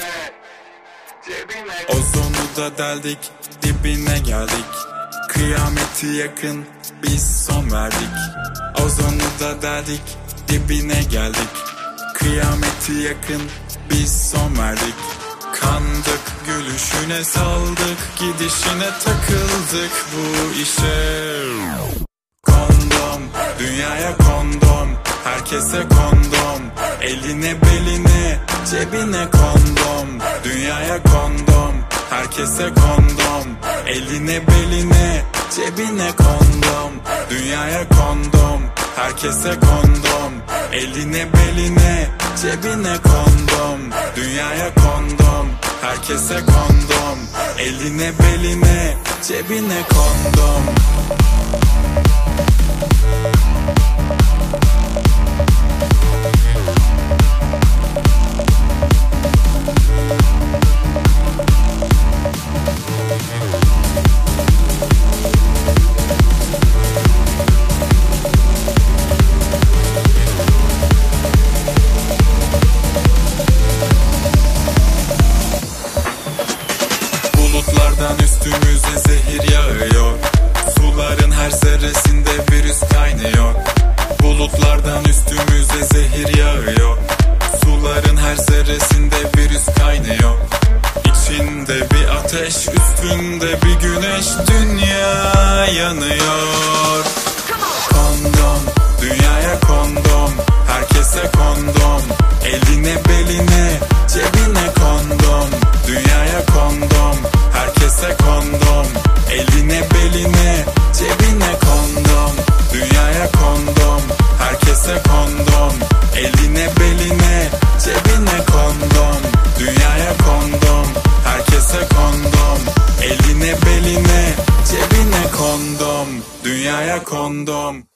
Ozonu da deldik, dibine geldik. Kıyameti yakın, biz son verdik. Ozonu da deldik, dibine geldik. Kıyameti yakın, biz son verdik. Kandık, gülüşüne saldık, gidişine takıldık bu işe. Kondom, dünyaya kondom, herkese kondom. Eline beline, cebine kondom. Dünyaya kondom, herkese kondom. Eline beline, cebine kondom. Dünyaya kondom, herkese kondom. Eline beline, cebine kondom. Dünyaya kondom, herkese kondom. Eline beline, cebine kondom. Bulutlardan üstümüze zehir yağıyor. Suların her zerresinde virüs kaynıyor. Bulutlardan üstümüze zehir yağıyor. Suların her zerresinde virüs kaynıyor. İçinde bir ateş, üstünde bir güneş, dünya yanıyor. Kondom, dünyaya kondom, herkese kondom. Eline beline, cebine kondom. Dünyaya kondom, herkese kondom. Eline beline, cebine kondom. Dünyaya kondom, herkese kondom. Eline beline, cebine kondom. Dünyaya kondom, herkese kondom. Eline beline, cebine kondom. Dünyaya kondom.